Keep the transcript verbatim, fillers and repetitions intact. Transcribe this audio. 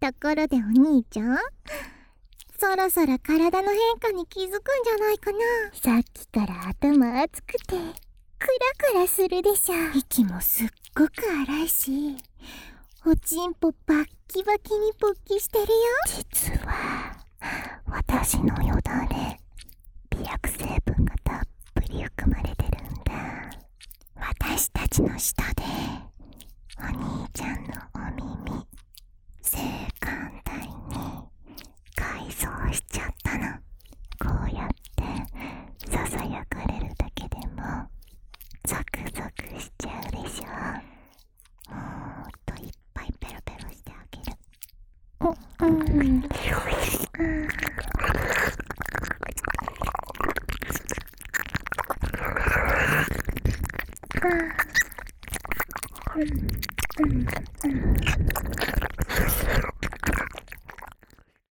ところでお兄ちゃん、そろそろ体の変化に気づくんじゃないかな。さっきから頭熱くてクラクラするでしょ。息もすっごく荒いし、おちんぽバッキバキに勃起してるよ。実は私のよだれ、美薬成分がたっぷり含まれてるんだ。私たちの舌でお兄ちゃんのお耳、性感帯に改装しちゃったの。こうやってささやかれるだけでもゾクゾクしちゃうでしょ。もっといっぱいペロペロしてあげる。うんうんうん。うんうんうん。